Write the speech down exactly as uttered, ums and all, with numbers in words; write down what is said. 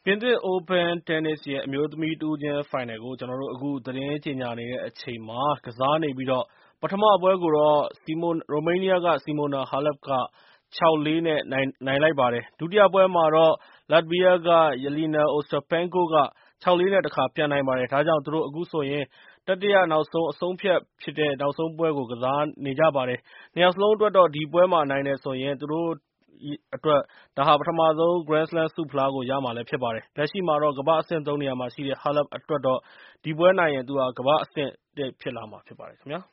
ပြင်သစ် Open တင်းနစ်ရဲ့ အမျိုးသမီးတဦးချင်းဖိုင်နယ်ကို ကျနော်တို့အခုသတင်းကြေညာနေတဲ့အချိန်မှာကစားနေပြီးတော့ပထမပွဲကိုတော့ ရိုမေးနီးယားက Simona Halep က ၆ လေး နဲ့ နိုင်နိုင်လိုက်ပါတယ်။ ဒုတိယပွဲမှာတော့ လတ်ဗီးယားက Jelena Ostapenko က ၆ လေး နဲ့ တခါပြန်နိုင်ပါတယ်။ ဒါကြောင့် သူတို့အခုဆိုရင် တတိယနောက်ဆုံးအဆုံးအဖြတ်ဖြစ်တဲ့ နောက်ဆုံးပွဲကို ကစားနေကြပါတယ်။ နှစ်ယောက်စလုံးအတွက်တော့ ဒီပွဲမှာနိုင်တယ်ဆိုရင် သူတို့အတွက် ဒါဟာ ပထမဆုံး Grand Slam ဆုဖလားကို ရမှာဖြစ်ပါတယ်။ လက်ရှိမှာတော့ ကမ္ဘာ့အဆင့် သုံး နေရာမှာရှိတဲ့ Halep အတွက်တော့ ဒီပွဲနိုင်ရင် သူဟာ ကမ္ဘာ့အဆင့် ၁ ဖြစ်လာမှာဖြစ်ပါတယ်ခင်ဗျာ